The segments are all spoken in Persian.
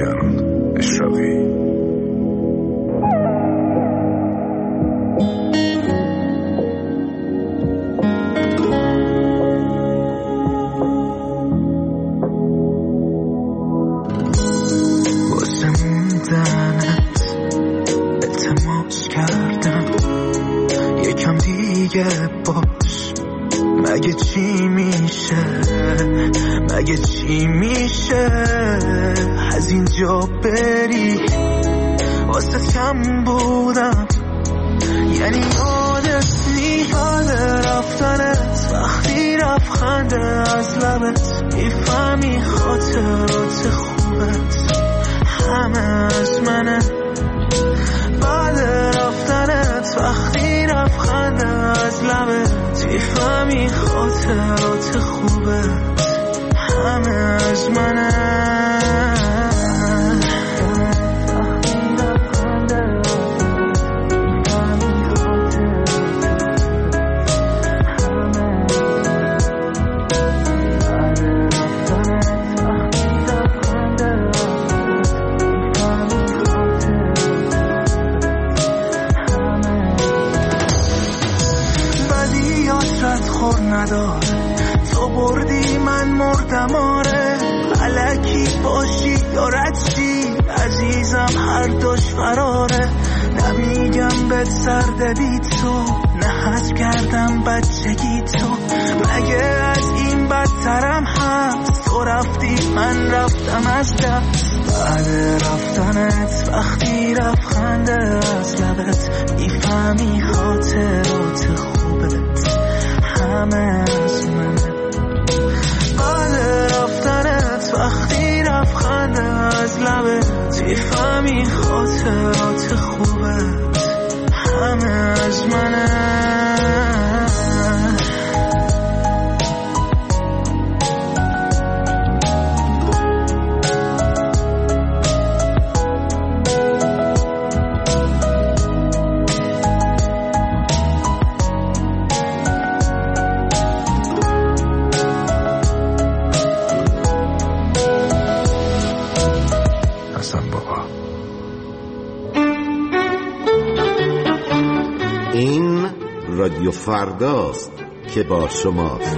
مدرن اشراقی. باش مگه چی میشه، مگه چی میشه از اینجا بری، واسه کم بودم یعنی یادت میاد رفتنت، وقتی رفت خنده از لبت، میفهمی خاطرات خوبت همه از منه، بعد رفتنت وقتی رفت خنده از لبت، میفهمی خاطرات خوبت همه از منه. نداره تو بردی من مردم، آره الکی باشی یا ردشی عزیزم هر دوش فراره، نمیگم بهت سرده بی تو، نه حس کردم بچگی تو، مگه از این بدترم هست، تو رفتی من رفتم از دست، بعد رفتنت وقتی رفت خنده از لبت، میفهمی خاطرات خوبت همه از منه، بعد رفتنت وقتی رفت خنده از لبت، میفهمی خاطرات خوبت همه از منه. رادیو فرداست که با شماست.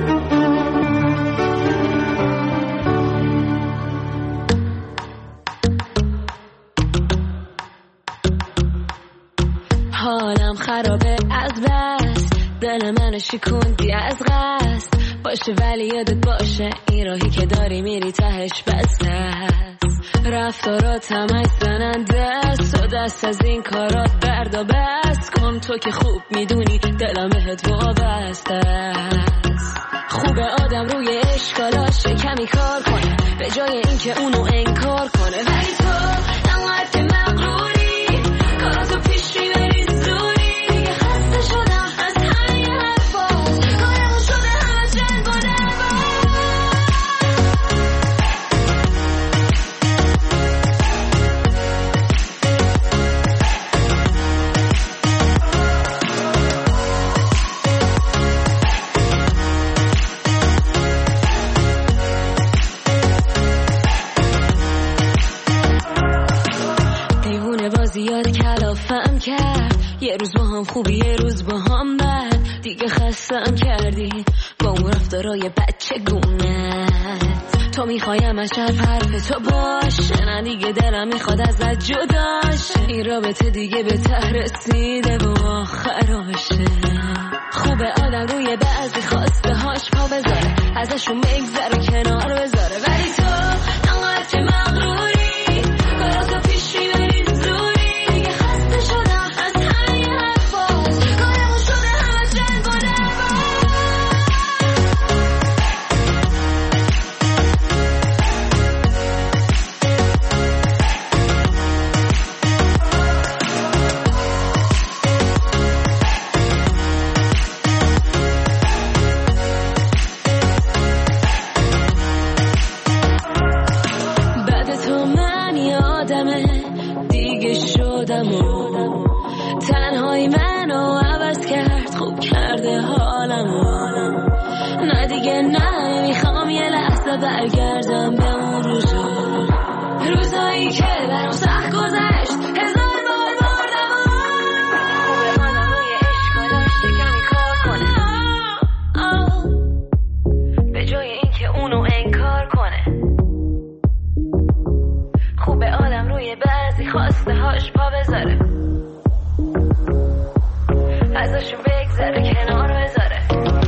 حالم خرابه از بس، دل منو شکوندی از قصد، باشه ولی یادت باشه این راهی که داری میری تهش بسته است، رفتارات همش زننده است و دست از این کارات بردا بس کن، تو که خوب میدونی دلم بهت وابسته است، خوبه آدم روی اشکالاش کمی کار کنه به جای اینکه اونو انکار کنه، ولی تو انقدر که مغروری کاراتو پیش میبری زوری، دیگه خسته شدم از همین حرفات، کارمون شده همه جنگ و دعوا. زیاد کلافم کرد، یه روز با هم خوبی یه روز با هم بد، دیگه خستم کردی با اون رفتارای بچه گونت، تو میخوایم از حرف تو باشه، نه دیگه دلم میخواد ازت جداش، این رابطه دیگه به ته رسیده و آخراشه، خوبه آدم روی بعضی خواسته هاش پا بذاره، ازشون بگذره کنار بذاره، ولی تو انقدر که مغروری کاراتو پیش میبری تنهایی منو عوض کرد، خوب کرده حالمو، نه دیگه نه میخوام یه لحظه برگردم به اون روزایی که روی بعضی خواسته هاش پا بذاره، ازشون بگذره کنار بذاره.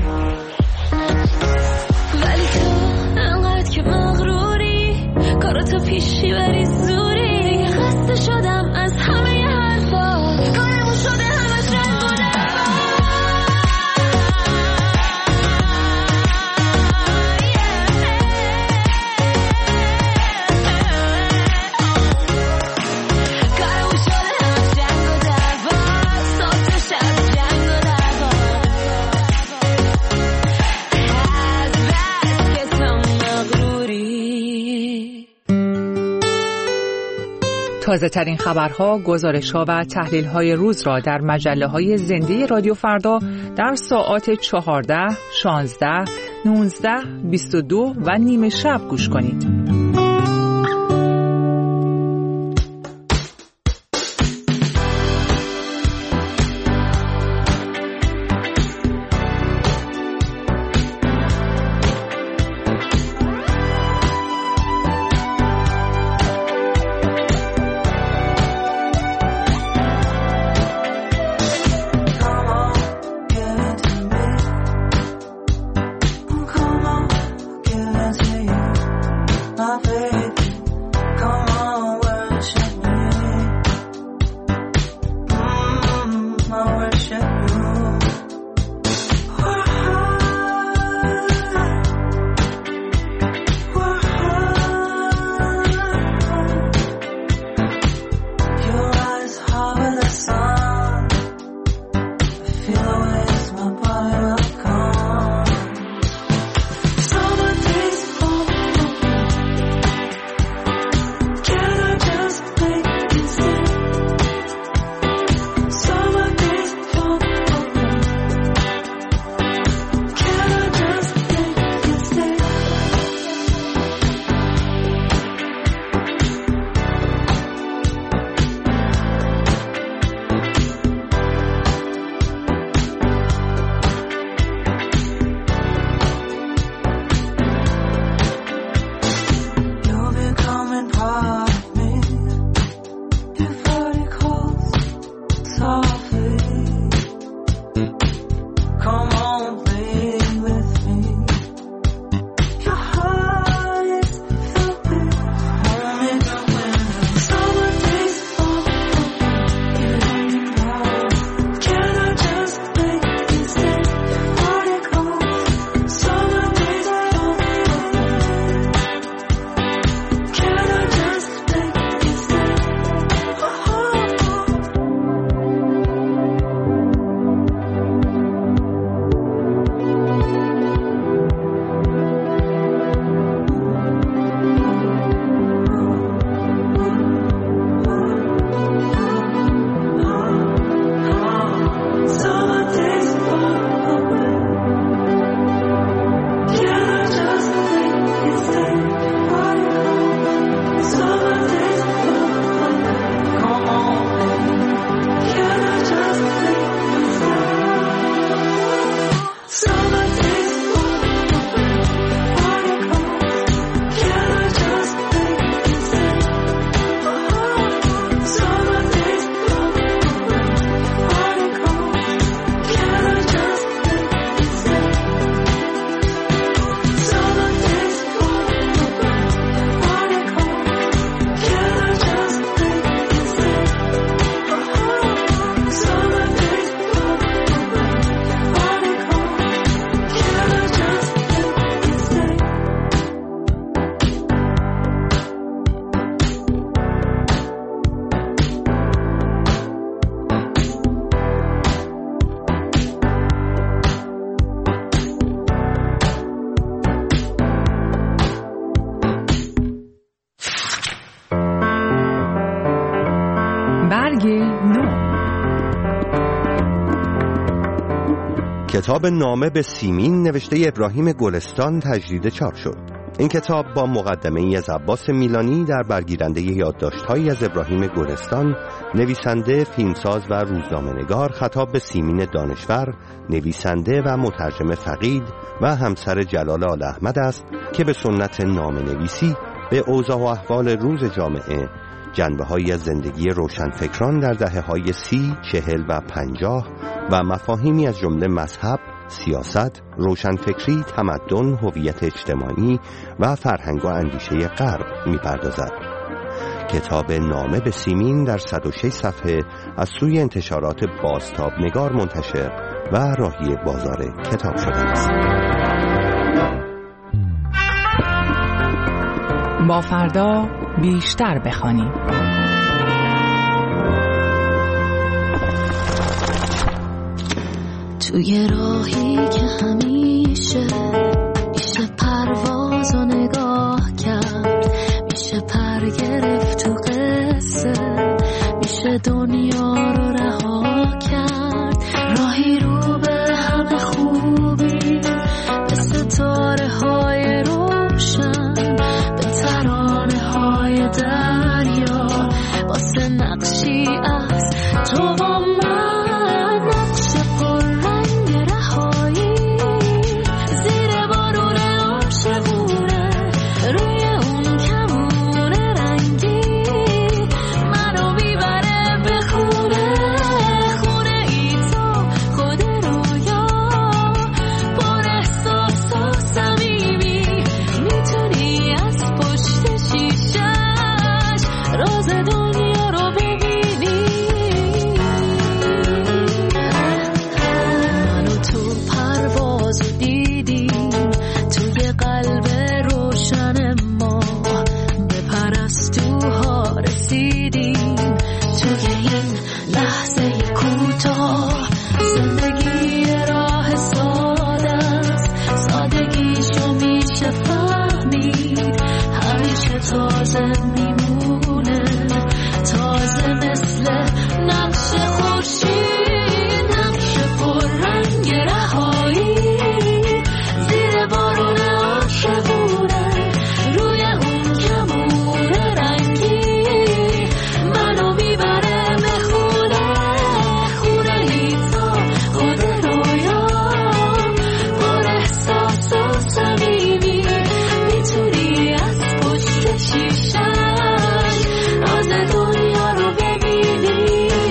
ولی تو انقدر که مغروری، کاراتو پیشی بری زوری. دیگه خسته شدم از همه حرفا، کارمون شده همه جنگ و دعوا. کارمون شده همه جنگ و دعوا، صبح تا شب جنگ و دعوا. از بس که تو مغروری. تازه ترین خبرها، گزارش‌ها و تحلیل‌های روز را در مجله‌های زنده رادیو فردا در ساعات 14، 16، 19، 22 و نیم شب گوش کنید. کتاب نامه به سیمین نوشته ابراهیم گلستان تجدید چاپ شد. این کتاب با مقدمه‌ای از عباس میلانی در برگیرنده یادداشت‌هایی از ابراهیم گلستان، نویسنده، فیلمساز و روزنامه‌نگار، خطاب به سیمین دانشور، نویسنده و مترجم فقید و همسر جلال آل احمد است که به سنت نامه‌نویسی به اوضاع و احوال روز جامعه جنبه‌هایی از زندگی روشنفکران در دهه‌های 30، 40 و 50 و مفاهیمی از جمله مذهب، سیاست، روشنفکری، تمدن، هویت اجتماعی و فرهنگ و اندیشه غرب می‌پردازد. کتاب نامه به سیمین در 106 صفحه از سوی انتشارات بازتابنگار منتشر و راهی بازار کتاب شده است. با فردا بیشتر بخوانیم. توی راهی که همیشه میشه پرواز و نگاه کرد، میشه پر گرفت تو قصه، میشه دنیا رو رها کرد. راهی رو به همه خوبی، به ستاره های روشن، به ترانه های دریا، واسه نقشی از تو با من، نقش پر رنگ رهایی، زیر بارون عاشقونه، روی اون کمون رنگی، منو میبره به خونه، خونه ای تو خود رویا، پر احساس و صمیمی، میتونی از پشت شیشش راز دنیا رو ببینی. منو تو پرواز دیدیم، توی قلب روشن ما به پرستوها رسیدیم. توی این لحظه کوتاه زندگی راه ساده است، سادگیشو میشه فهمید، همیشه تازه میمونه، تازه مثل نقش خورشید، نقش پر رنگ رهایی، زیر بارون عاشقونه، روی اون کمون رنگی، منو میبره به خونه، خونه ای تا خود رویا، پر احساس و صمیمی، میتونی از پشت شیشش راز دنیا رو ببینی.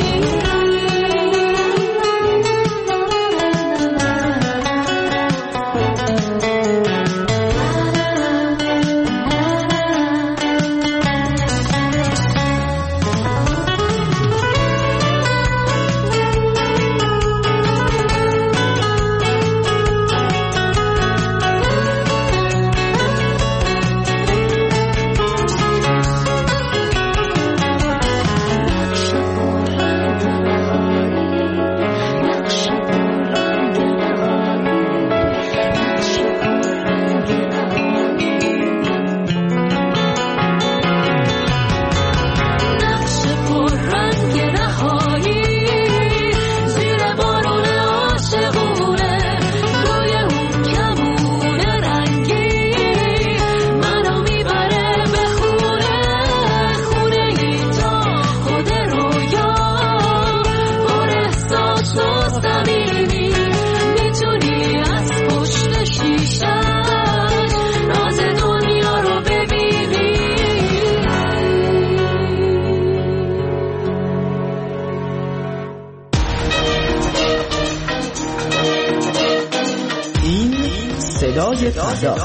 صدای فردا،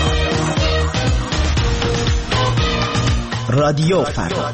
رادیو فردا.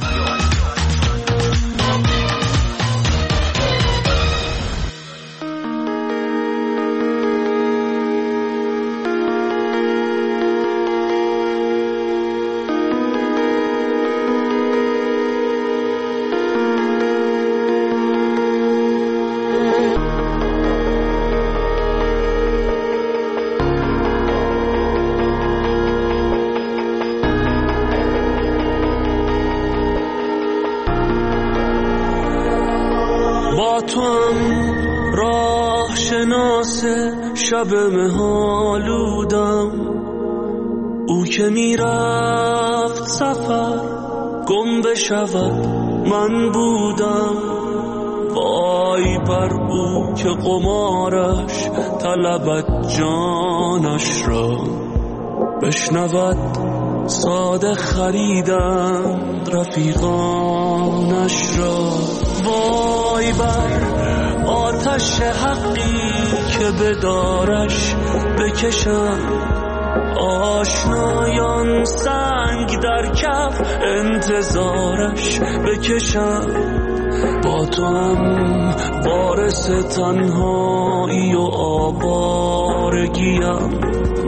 شب مهالودم، او که میرفت سفر گم بشود من بودم. وای بر او که قمارش طلبت جانش را، بشنود ساده خریدند رفیقانش را. وای بر آتش حقی که به دارش بکشند، آشنایان سنگ در کف انتظارش بکشند. با تو هم وارث تنهایی و آوارگیم،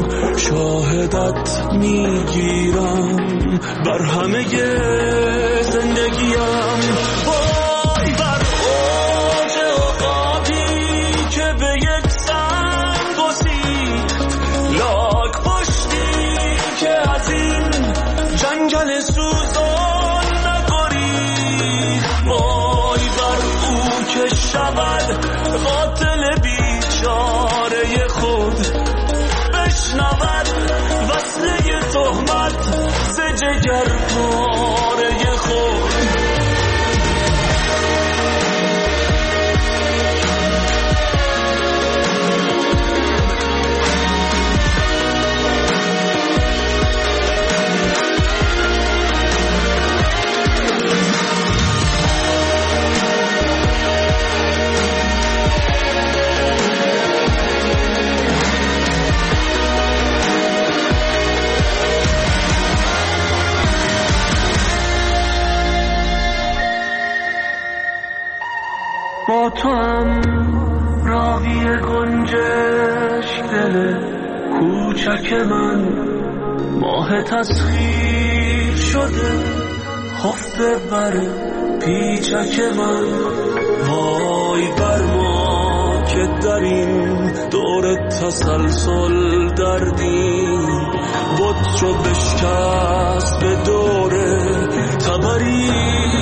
شاهدت میگیرم بر همه زندگیم. وای بر اوج عقابی که به یک سنگ گسیخت، لاک پشتی که از این جنگل سوزان نگریخت. وای بر او که شود قاتل بیچاره خود، بشنود وصله تهمت ز جگر پاره خود. با تو هم راوی گنجش دل کوچک من، ماه تسخیر شده خفته بر پیچک من. وای بر ما که در این دور تسلسل دردیم، بود چو بشکست به دور تبری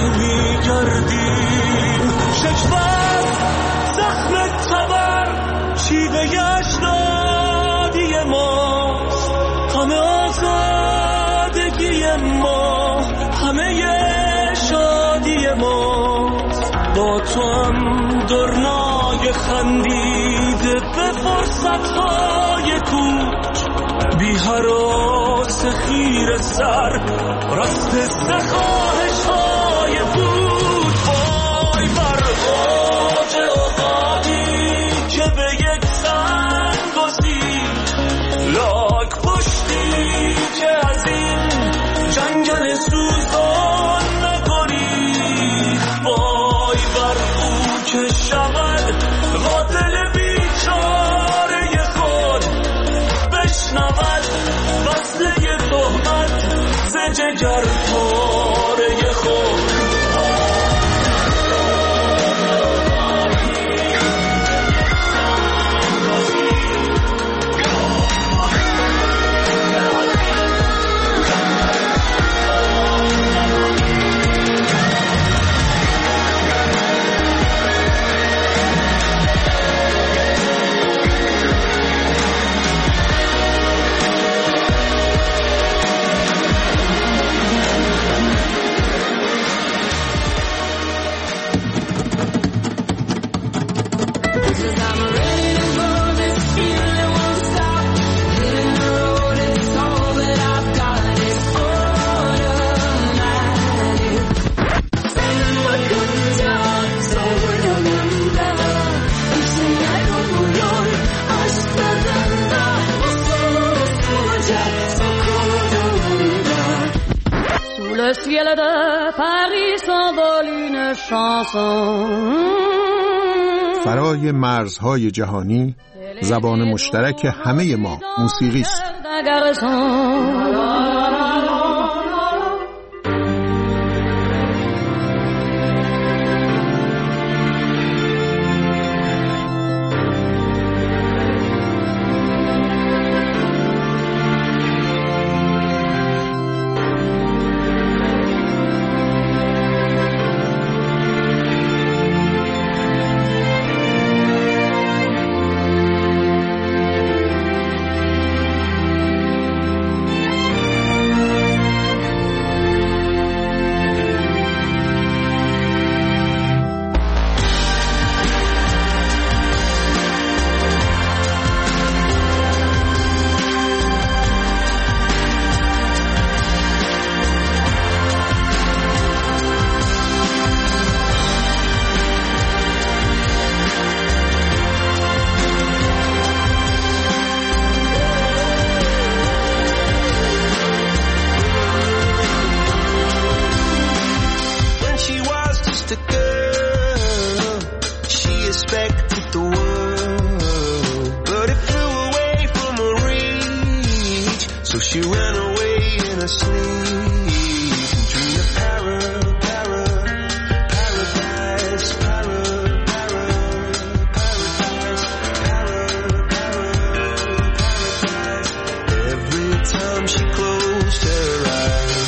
میگردیم. شکوه زخم تبر شیوه اجدادی ماست، همه آزادگی ما، همه شادی ماست. با تو هم درنای خندیده به فرصتهای کوچ، بی هراس خیر سر رست خواهش های بود. وای بر اوج عقابی که به یک سنگ گسیخت، لاک پشتی که از این جنگل سوزان نگریخت. وای بر او که شود قاتل بیچاره خود، بشنود وصله تهمت ز جگر پاره خود. Le ciel de Paris s'envole une chanson. فرای مرزهای جهانی زبان مشترک همه ما موسیقی است. she was just a girl, she expected the world, but it flew away from her reach. So she ran away in her sleep and dreamed of paradise, paradise. Every time she closed her eyes.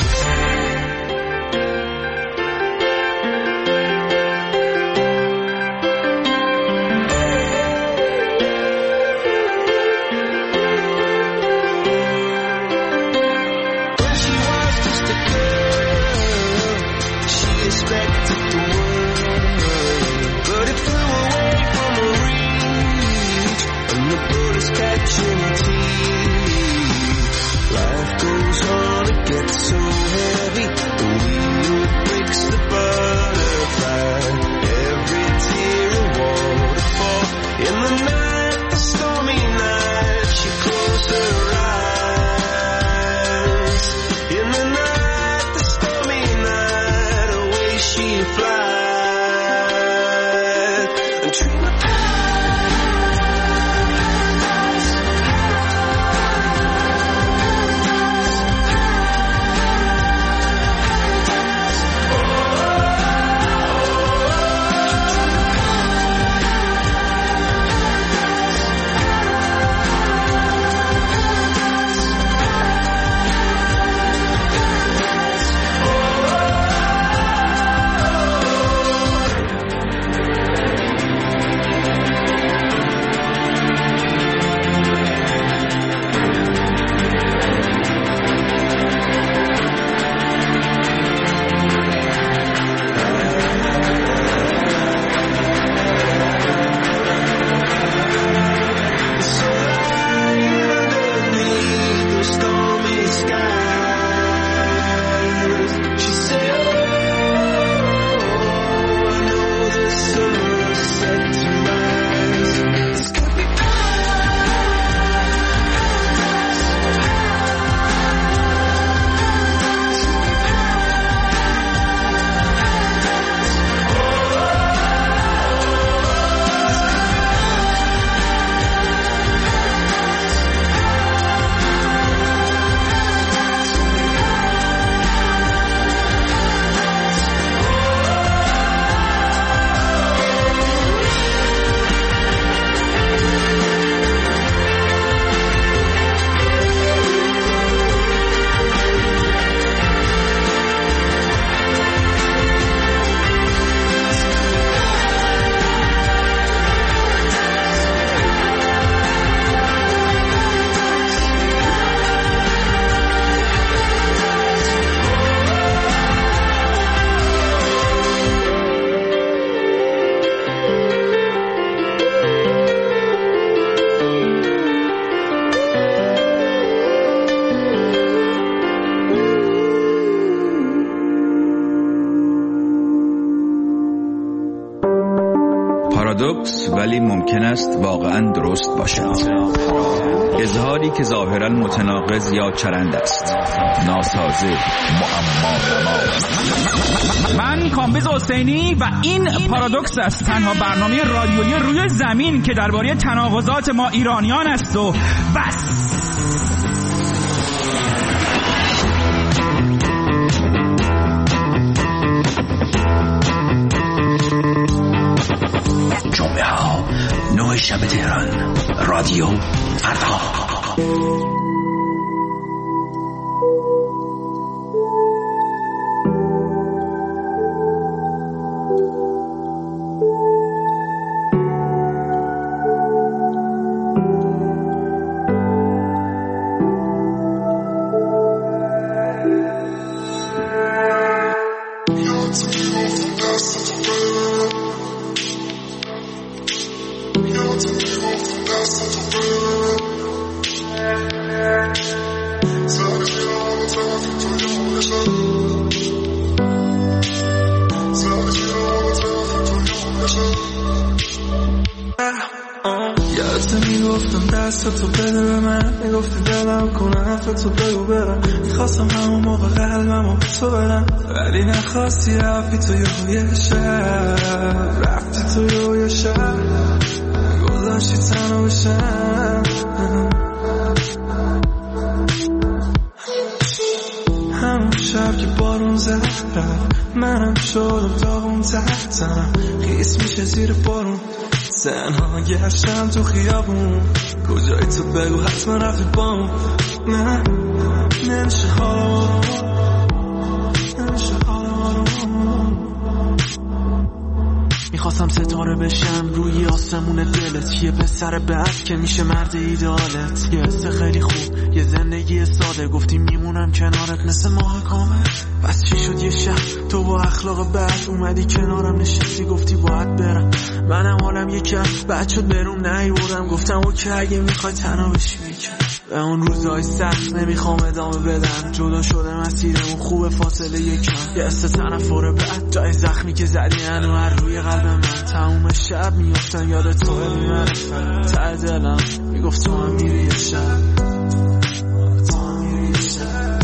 پارادوکس ولی ممکن است واقعا درست باشد. اظهاری که ظاهرا متناقض یا چرند است، ناسازه، معما. من کامبیز حسینی و این پارادوکس است، تنها برنامه رادیویی روی زمین که درباره تناقضات ما ایرانیان است و بس. جمعه ها 9 شب تهران، رادیو فردا. میگفتم دستتو بده به من، میگفتی دلم کنه حرفتو بگو برم، میخواستم همون موقع قلبمو به تو بدم، ولی نخواستی رفتی تو یه شب، رفتی تو یه شب گذاشتی تنها بشم. همون شب که بارون زد رفت، منم شدم داغون تحتم، خیس میشه زیر بارون، تنها گشتم تو خیابون، کجایی تو بگو حتما رفتی بام. نه نمیشه حالم، نمیشه حالم. میخواستم ستاره بشم روی آسمون دلت، یه پسر بعد که میشه مرد ایدالت، یه حس خیلی خوب، یه زندگی ساده، گفتی میمونم کنارت مثل ماه کامل. بس چی شد یه شب تو با اخلاق بد اومدی کنارم نشستی، گفتی باید برم، منم حالم یکم بد شد برون نیوردم، گفتم اوکی اگه میخوای تنها بشی بیکن. به اون روزای سخت نمیخوام ادامه بدم، جدا شده مسیرمون خوب فاصله یکم، یه حس تنفر بد جای زخمی که زدی هنو هر روی قلب من، تموم شب میافتم یاد تو میمرفم، ته دلم میگفت تو هم میری یه شب، تو هم میری یه شب.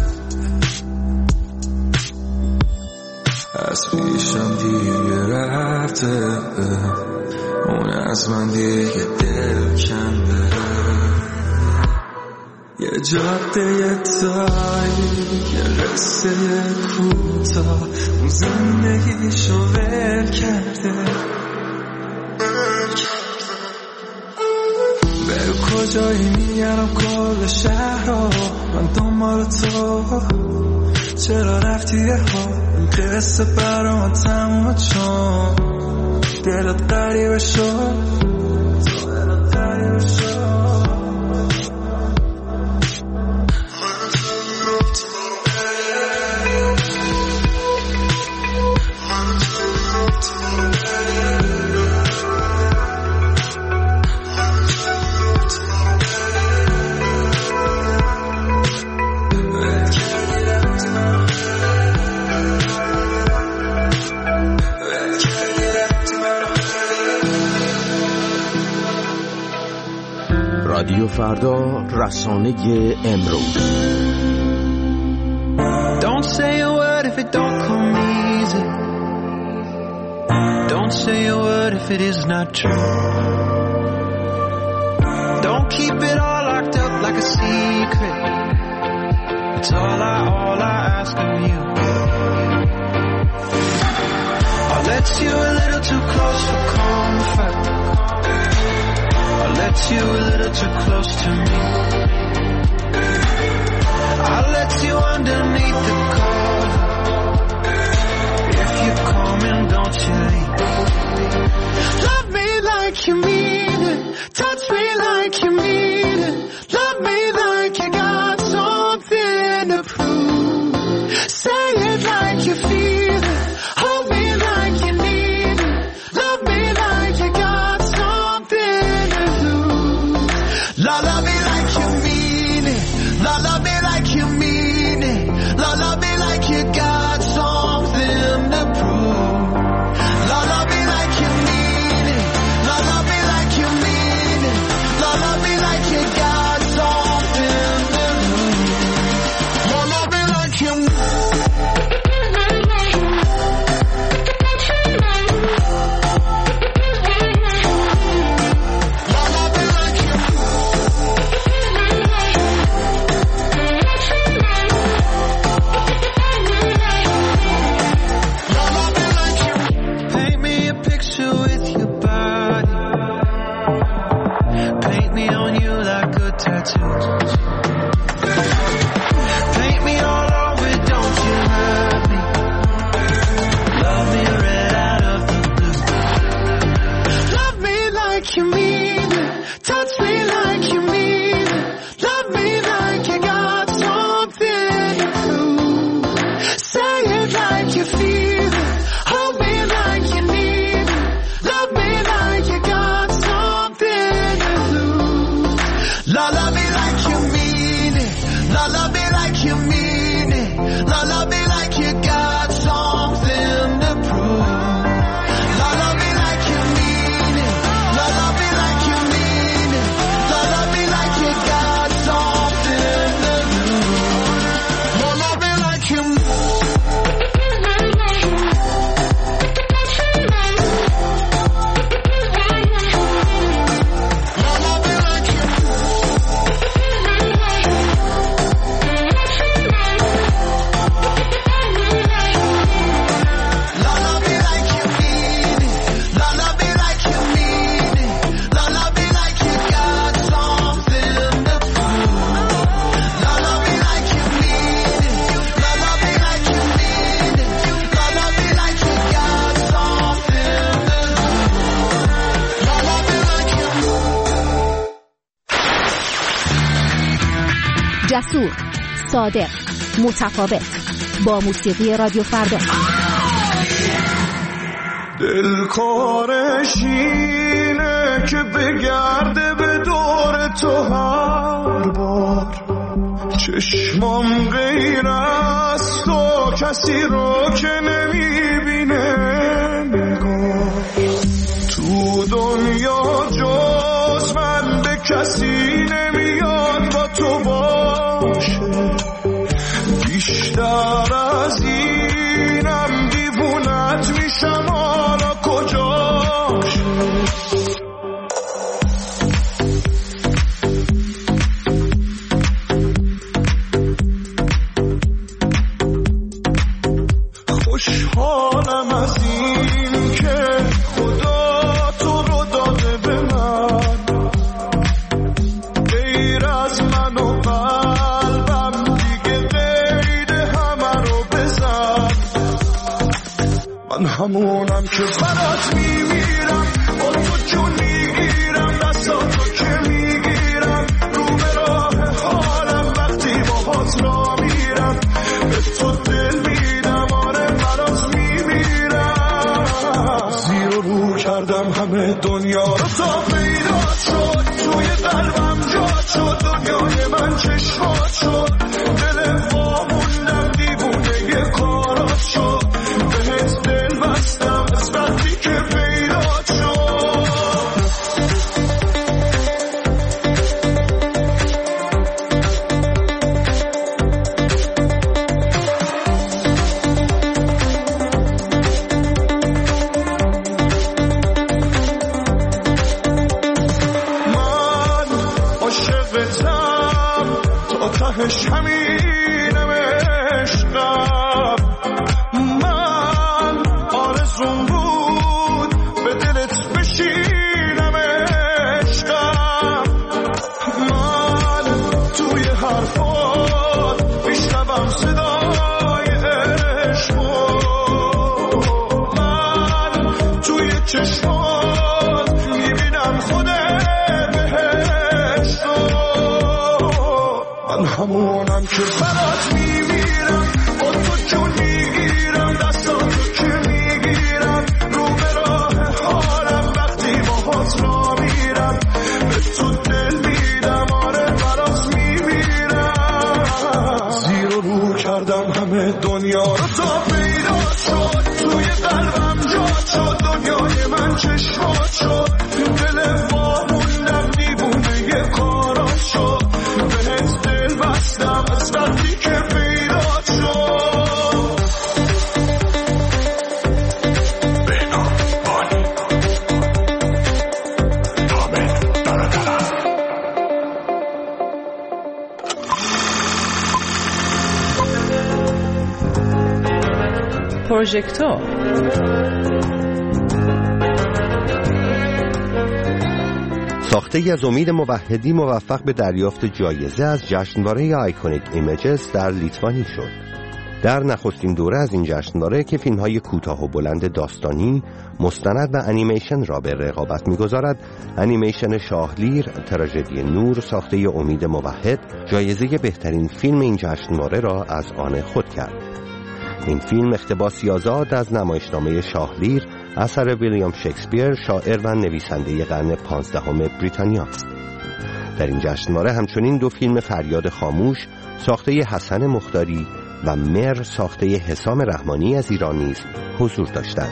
از پیشم دیگه رفته، اون از من دیگه دل کنده، یه جاده تاریک، یه قصه کوتاه، اون زندگیشو ول کرده. بگو کجایی میگرم کل شهر رو، من دنبال تو، چرا رفتی یه ها، این قصه برا من تموم چون دلت غریبه شد، دلت غریبه شد. رادیو فردا، رسانه امروز. Don't say a word if it don't come easy. Don't say a word if it is not true. Don't keep it all locked up like a secret. It's all I ask of you. I'll let you a little too close for comfort. I'll let you a little too close to me. I'll let you underneath the cover. If you're coming, don't you leave. Love me like you mean it. Touch me like you mean it. Love me like you got something to prove. Say it like you feel it. Hold me like you need it. Love me like you got something to lose. Love me like you mean it. Love me like you mean it. Love me like you got something to prove. Love me like you mean it. Love me like جسور، صادق، متفاوت، با موسیقی رادیو فردا. دلکارش اینه که بگرده به دور تو هر بار، چشمام غیر از تو کسی رو که نمیبینه نگاه، تو دنیا جز من به کسی نمیاد با تو باشه، بیشتر از اینم دیوونت میشم حالا کجاشه. خوشحالم از این که خدا تو رو داده به من، غیر از من و قلبم دیگه غیر همه رو بزن. من همونم که برات میمیرم، با تو جون میگیرم، دستاتو که میگیرم، رو به راه حالم وقتی باهات را میرم، به تو دل میدم، آره برات میمیرم. زیر و رو کردم همه دنیا رو تا پیدا شد، توی قلبم جا شد، دنیای من چشمات شد، دل واموندم دیوونه یه کارات شد، بهت دل بستم از وقتی که پیدا شد. تهش همینم عشقم، من آرزوم بود به دلت بشینم عشقم، من توی حرفات میشنوم صدای عشقو، من توی چشمات میبینم خود بهشتو. من همونم که برات میمیرم، با تو جون میگیرم، دستاتو که میگیرم، رو به راه حالم وقتی باهات را میرم، به تو دل میدم، آره برات میمیرم. زیر و رو کردم همه دنیا رو تا پیدا شد، توی قلبم جا شد، دنیای من چشمات شد، دل واموندم دیوونه یه کارات شد، بهت دل بستم از وقتی که پیدا شد. بهنام بانی حامد برادرم. پروژکتور ساخته ای از امید موحدی موفق به دریافت جایزه از جشنواره آیکونیک ایمیجز در لیتوانی شد. در نخستین دوره از این جشنواره که فیلم‌های کوتاه و بلند داستانی، مستند و انیمیشن را به رقابت می‌گذارد، انیمیشن شاهلیر تراژدی نور ساخته امید موحد جایزه بهترین فیلم این جشنواره را از آن خود کرد. این فیلم اقتباسی آزاد از نمایشنامه شاهلیر اثر ویلیام شکسپیر، شاعر و نویسنده قرن 15 بریتانیا است. در این جشنواره همچنین دو فیلم فریاد خاموش ساخته حسن مختاری و مر ساخته حسام رحمانی از ایران نیز حضور داشتند.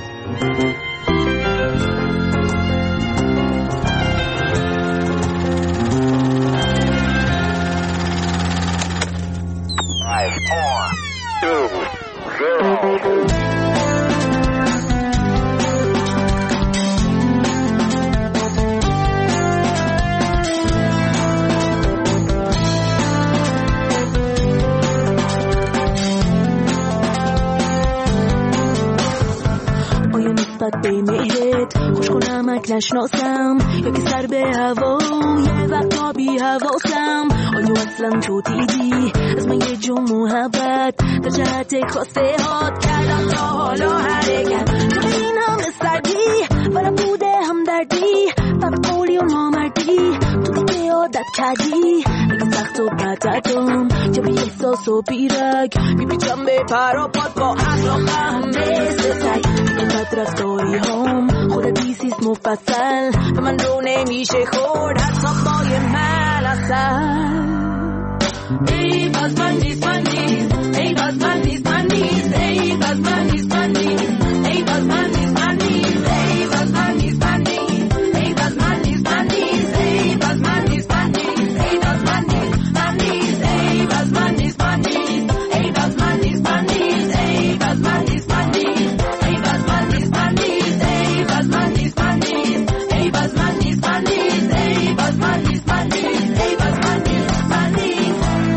به مهرت خوش کنمک نشناسم، یا که سر به هوا یا به وقتا بی حواسم. آیا اصلا تو دیدی از من یه جو محبت در جهت خواسته هات کردم تا حالا حرکت، تو این هم سردی و بوده هم دردی فقط قولی و نامردی، تو دیگه عادت کردی سخت و بددم که بی احساس و بیرگ میپیچم به پراپات با اخلاقم مثل سگ اینقدر رفتاری هم خودت بیسیست مفصل و من رو نمیشه خورد حتی بای من اصل ای باز من نیست من نیست ای باز من نیست من نیست ای باز من نیست من نیست ای باز من نیست من نیست ای باز من نیست من نیست ای باز من نیست من نیست ای باز من نیست من نیست ای باز من نیست من نیست ای باز من نیست من نیست ای باز من نیست من نیست ای باز من نیست من نیست ای باز من نیست من نیست ای باز من نیست من نیست ای باز من نیست من نیست ای باز من نیست من نیست ای باز من نیست من نیست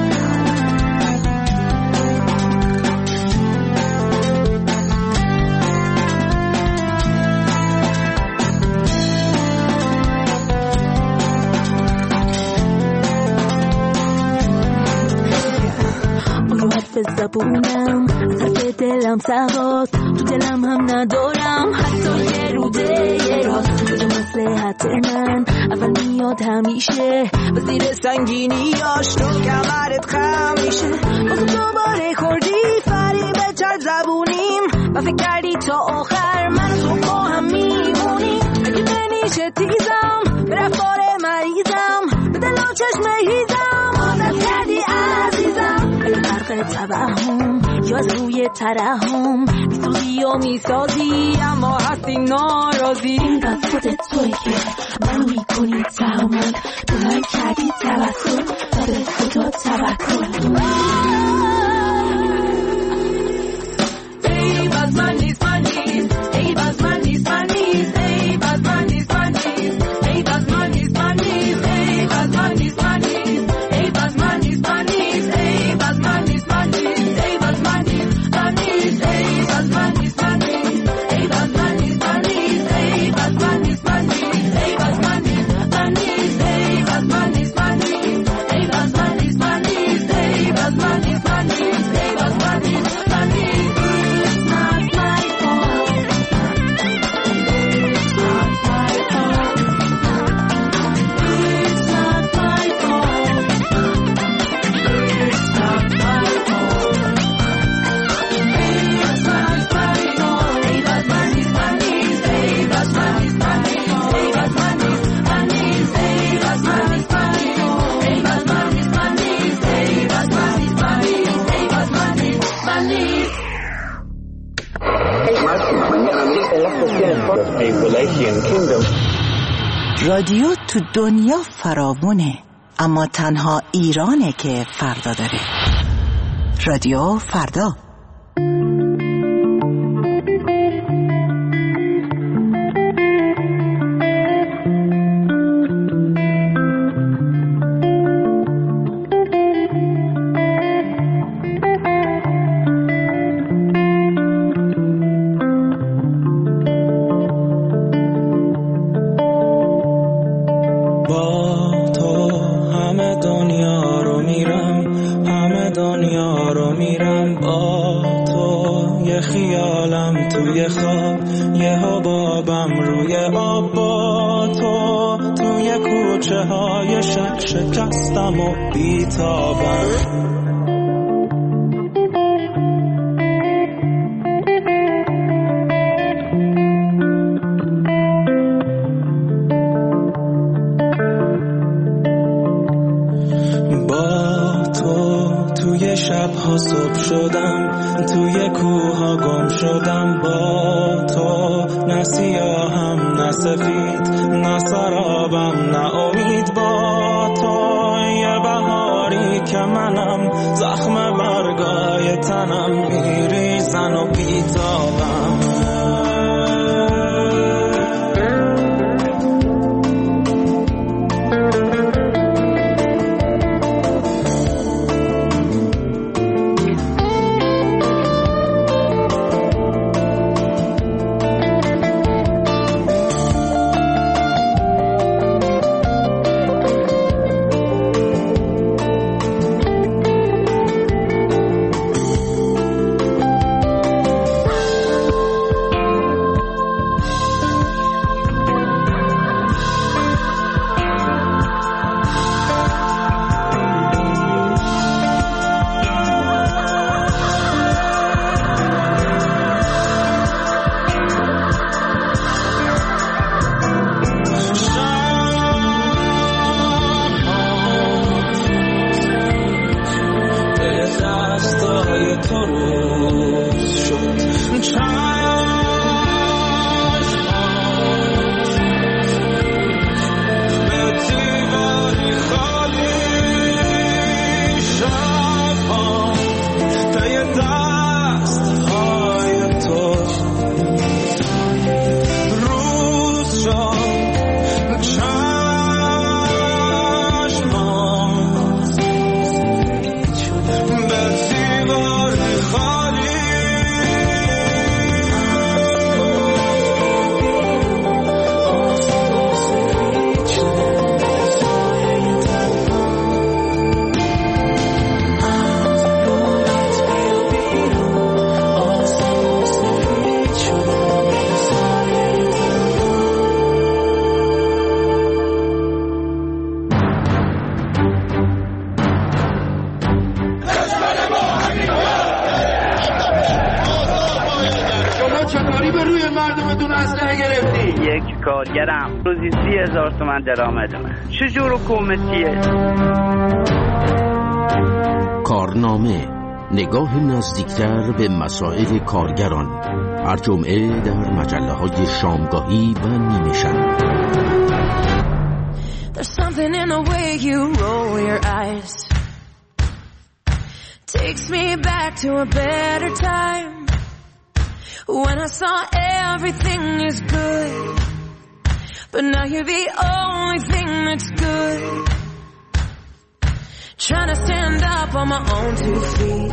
زبونم حرف دلم سهاست تو دلم هم ندارم حتی یه روده یه راست بده مصلحت من اول میاد همیشه و زیر سنگینیاش تو کمرت خم میشه بازم دوباره خوردی فریب چند زبونیم و فکر کردی تا آخر من تو با هم میمونیم اگه بنیشه تیزم به رفتار مریضم به دل و چشم هیزم عادت کردی عزیزم فرق توهم یا از روی ترحم میسازی و میسازی اما هستی ناراضی اینقدر خودت توی که منو میکنی تحمل به من کردی توکل تا به خدا توکل ای باز من نیست من نیست ای باز من نیست من نیست ای باز من نیست من نیست ای باز من نیست من نیست ای باز من نیست من نیست ای باز من نیست من نیست ای باز من نیست من نیست ای باز من نیست من نیست ای باز من نیست من نیست ای باز من نیست من نیست ای باز من نیست من نیست ای باز من نیست من نیست ای باز من نیست من نیست ای باز من نیست من نیست ای باز من نیست من نیست ای باز من نیست من نیست رادیو تو دنیا فراوونه اما تنها ایرانه که فردا داره. رادیو فردا. شکستم و بیتابم با تو توی شبها صبح شدم توی کوها گم شدم با تو نه سیاهم نه سفید نه سرابم نه امید با تو یه بهاری که منم زخم برگای تنم میریزن و بیتابم کدوم اسلحه گرفتی؟ یک کارگرم روزی 30,000 تومان درآمد من. چجور حکومتیه؟ کارنامه، نگاه نزدیکتر به مسائل کارگران، هر جمعه در مجله‌های شامگاهی و نیمه شب. There's something in the way you roll your eyes, takes me back to a better time, when I saw everything is good, but now you're the only thing that's good. Trying to stand up on my own 2 feet,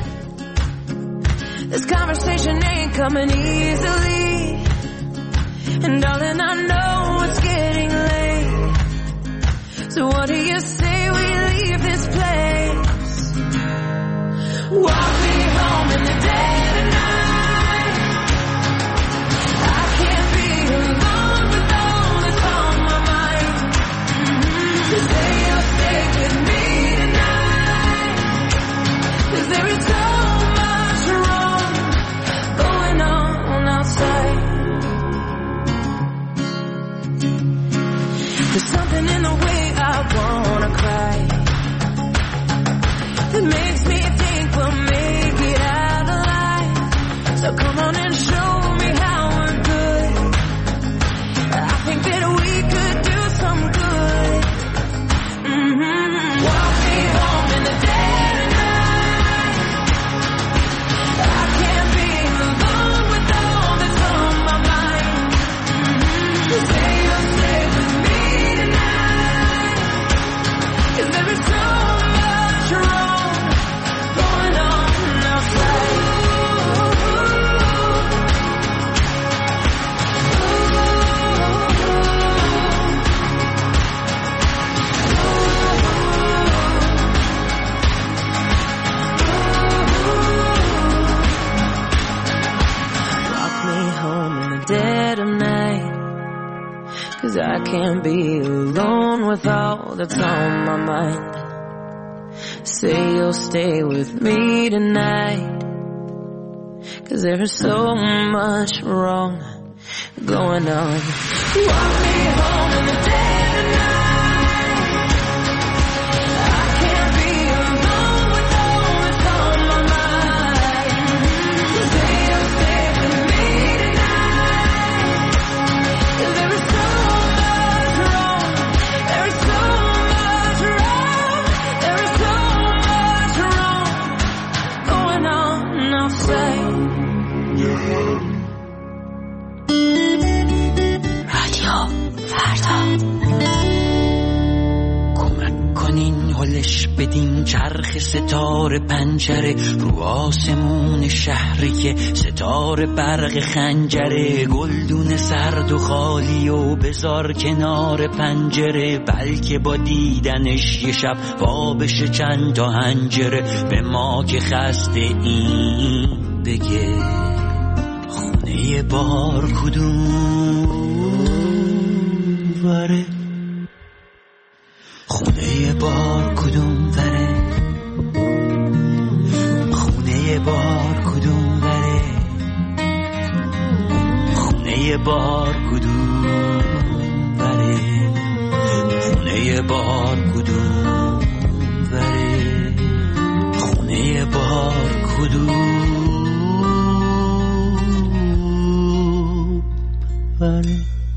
this conversation ain't coming easily, and darling I know it's getting late, so what do you say we leave this place? Walk me home in the dead of night, I can't be alone with all that's on my mind, to say you'll stay with me tonight, 'cause there is so much wrong going on outside. There's something in the way I wanna cry that makes me think we'll make it out alive. So come on and show me how we're good. I think that we could do some good. Walk me home in the dead of night, I can't be alone with all that's on my mind, say you'll stay with me tonight, 'cause there is so much wrong going on outside. Rock me home in the dead of night, 'cause I can't be alone with all that's on my mind. Say you'll stay with me tonight, 'cause there is so much wrong going on. Walk me home in the dead of night, I can't be alone with all that's on my mind. Say you'll stay with me tonight, 'cause there is so much wrong, there is so much wrong, there is so much wrong going on outside. کمک کنین هلش بدین چرخ ستاره پنجره رو آسمون شهری که ستاره برق خنجره، گلدون سرد و خالی و بذار کنار پنجره، بلکه با دیدنش یه شب وا بشه چند تا حنجره، به ما که خسته این بگه خونه بار کدوم وره، خونه بار کدوم وره، خونه بار کدوم وره، خونه بار کدوم وره، خونه بار کدوم وره، خونه بار کدوم وره.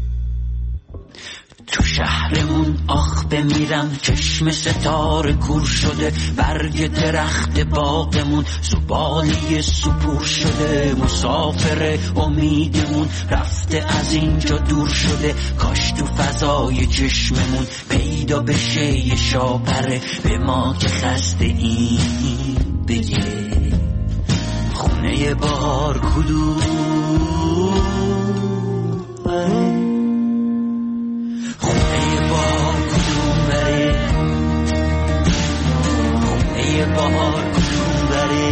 تو شهرمون آخ بمیرم، چشم ستاره کور شده، برگ درخت باغمون زباله سپور شده، مسافر امیدمون رفته از اینجا دور شده، کاش تو فضای چشممون پیدا بشه یه شاپره، به ما که خسته این بگه خونه بار کدوم بهار کدوم بره،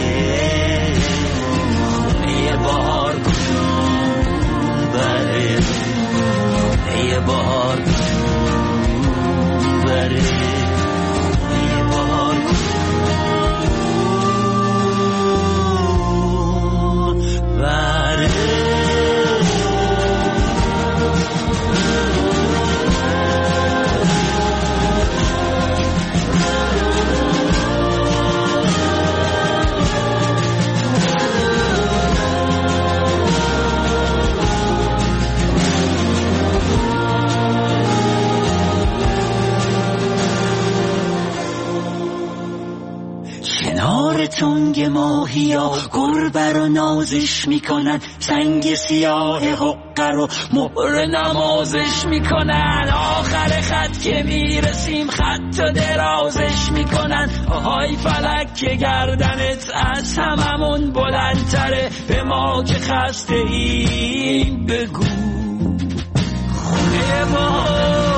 خونه بهار کدوم بره، خونه بهار کدوم بره، خونه بهار کدوم بره. تنگ ماهیا گربه رو نازش میکنن، سنگ سیاه حقه رو مهر نمازش میکنن. آخر خط که میرسیم خط و درازش میکنن. آهای فلک که گردنت از هممون بلندتره، به ما که خسته ایم بگو خونه ما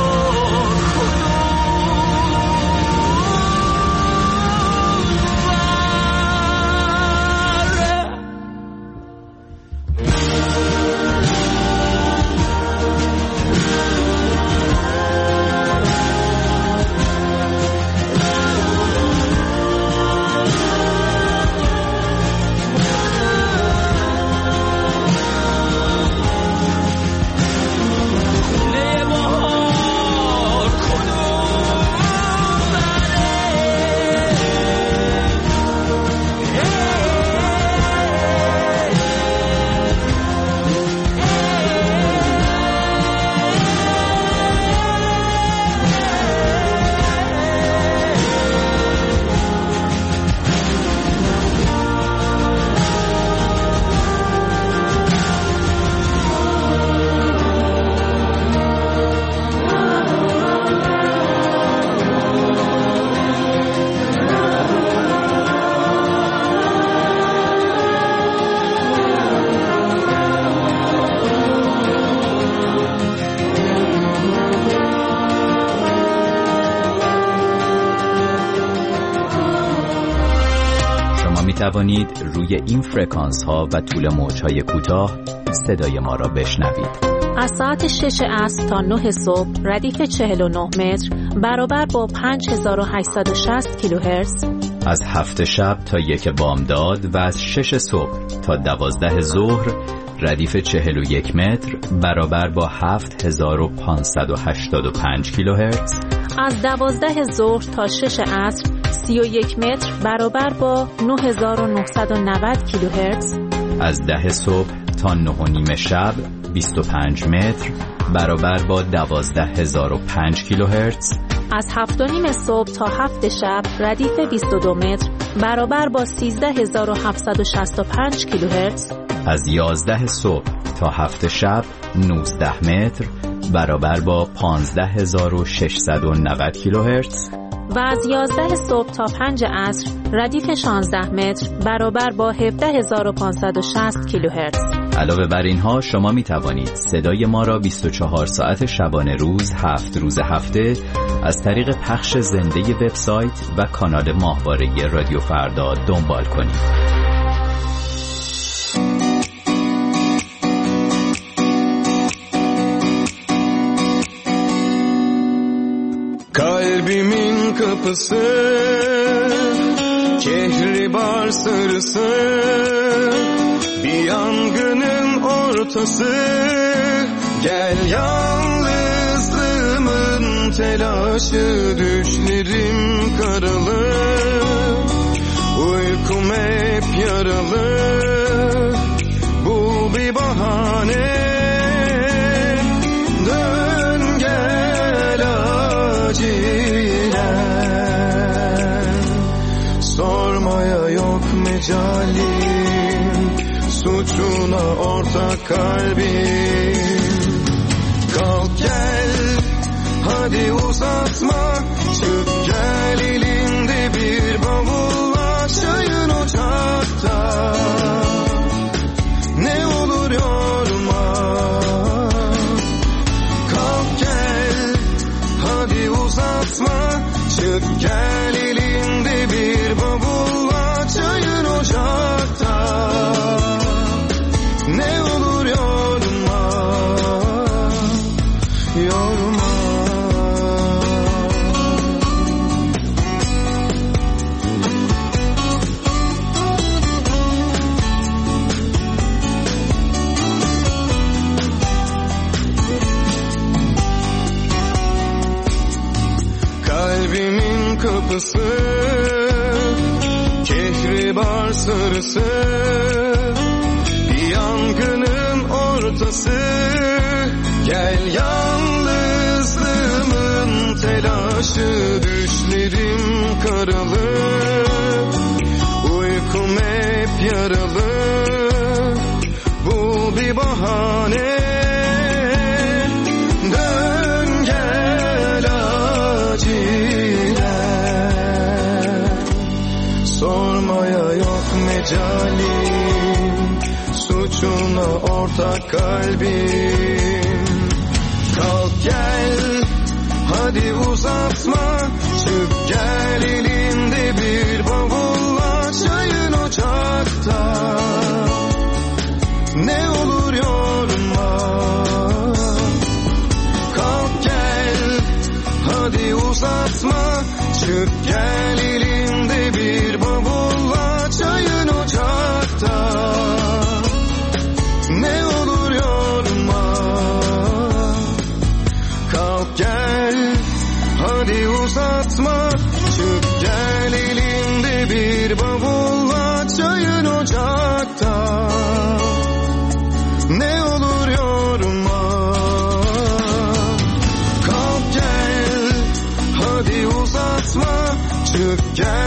توانید روی این فرکانس ها و طول موج های کوتاه صدای ما را بشنوید. از ساعت 6 عصر تا 9 صبح ردیف 49 متر برابر با 5860 کیلوهرتز. از 7 شب تا 1 بامداد و از 6 صبح تا 12 ظهر ردیف 41 متر برابر با 7585 کیلوهرتز. از 12 ظهر تا 6 عصر 31 متر برابر با 9990 کیلوهرتز. از 10 صبح تا 9:30 شب 25 متر برابر با 12005 کیلوهرتز. از 7:30 صبح تا 7 شب ردیف 22 متر برابر با 13765 کیلوهرتز. از 11 صبح تا 7 شب 19 متر برابر با 15690 کیلوهرتز. و از 11 صبح تا 5 عصر ردیف 16 متر برابر با 17560 کیلوهرتز. علاوه بر اینها شما می توانید صدای ما را 24 ساعت شبانه روز 7 روز هفته از طریق پخش زنده وبسایت و کانال ماهواره رادیو فردا دنبال کنید. Kalbimin kapısı, kehribar sarısı, bir yangının ortası. Gel yalnızlığımın telaşı, düşlerim karalı, uykum hep yaralı. Bu bir bahane. Sormaya yok mecalim, suçuna ortak kalbim. Kalk gel, hadi uzatma, çık gel, elinde bir bavulla, çayın ocakta. Ne olur yorma. Kalk gel, hadi uzatma, çık gel, elinde bir bavulla, çayın ocakta. Ne olur yorma, yorma. Kalbimin kapısı, kehribar sarısı, bir yangının ortası. Gel yalnızlığımın telaşı, düşlerim karalı, yaralı, bul bir bahane. Dön gel acilen, sormaya yok mecalim, suçuna ortak kalbim. Kalk gel, hadi uzatma, çık gel, elinde bir bavulla, çayın ocakta. Ne olur yorma, kalk gel, hadi uzatma, çık gel, elinde bir bavulla, çayın ocakta. Ne olur yorma, kalk gel, hadi uzatma, çık gel, elinde bir bavulla, çayın ocakta. Ne olur yorma, kalk gel, hadi uzatma, çık gel.